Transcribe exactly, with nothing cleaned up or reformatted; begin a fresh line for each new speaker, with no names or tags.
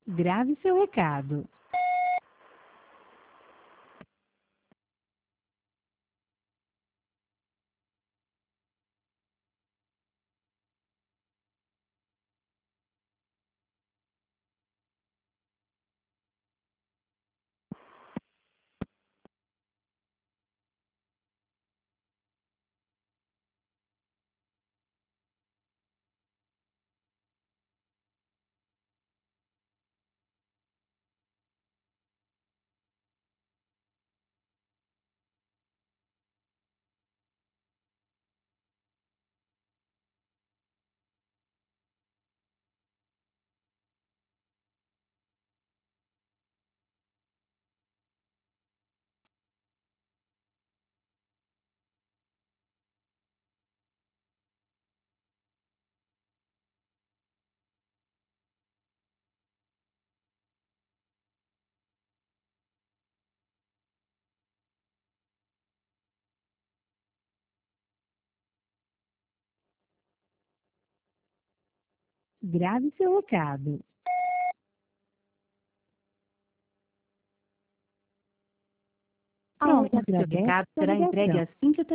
Grave seu recado. Grave seu recado.
A hora
Pronto
do seu
para
recado
desta
será entregue
ligação.
assim que o